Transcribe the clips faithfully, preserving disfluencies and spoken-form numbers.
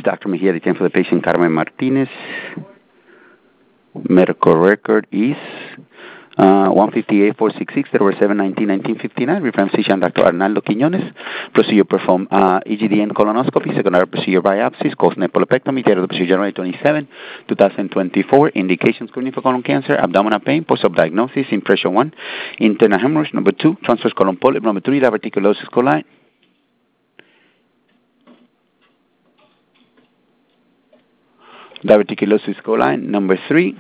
Doctor Mejia, the time for the patient Carmen Martinez. Medical record is uh, one fifty-eight four sixty-six, there were seven nineteen nineteen fifty-nine. Reference physician Doctor Arnaldo Quiñones. Procedure performed uh, E G D and colonoscopy. Secondary procedure biopsies. Cause nephropectomy. Date of the procedure January twenty-seventh, twenty twenty-four. Indications screening for colon cancer. Abdominal pain. Post-op diagnosis. Impression one. Internal hemorrhage. Number two. Transverse colon polyp. Number three. Diverticulosis coli. Diverticulosis coli. Number three.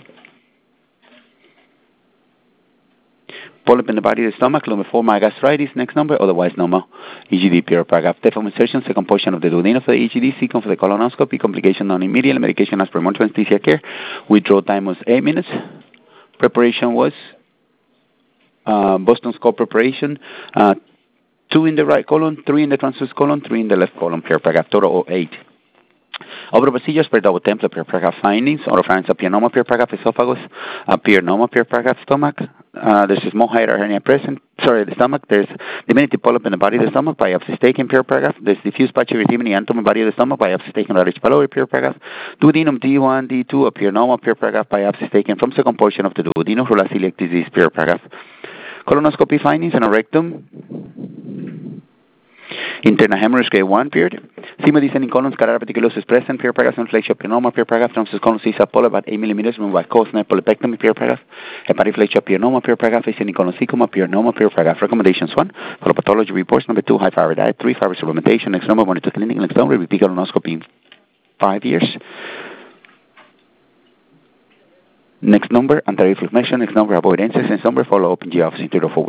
Polyp in the body of the stomach. Number four. Mygastritis. Next number. Otherwise normal. E G D pure paragraph. Deform insertion. Second portion of the duodenum for the E G D. Second for the colonoscopy. Complication non-immediate. Medication as per monitoring anesthesia care. Withdrawal time was eight minutes. Preparation was uh, Boston Scott preparation. Uh, two in the right colon. Three in the transverse colon. Three in the left colon. Pure paragraph. Total of eight. Other procedures per double template pure paragraph findings. Oropharynx appianoma pure paragraph esophagus. Appianoma pure paragraph stomach. Uh, there's a small hiatal hernia present. Sorry, the stomach. There's diminutive polyp in the body of the stomach. Biopsy taken pure paragraph. There's diffuse pachyarrhythmia in the body of the stomach. Biopsy taken right pylori pure paragraph. Duodenum D one, D two. Appianoma pure paragraph. Biopsy taken from second portion of the duodenum. Rural celiac disease pure paragraph. Colonoscopy findings and a rectum. Internal hemorrhage grade one period. Sima descending colon, scalar reticulosis present, pure paragraph, inflation, pneuma, pure paragraph, transverse colon, cisa polyp, about eight millimeters, removed by cause, polypectomy, pure paragraph, hepatoflexia, pneuma, pure paragraph, descending colon, secoma, pneuma, pure paragraph. Recommendations one, for pathology reports, number two, high fiber diet, three, fiber supplementation, next number, monitor clinic, next number, repeat colonoscopy in five years. Next number, anti-reflux measure, next number, avoidances, next number, follow-up in G office in three to four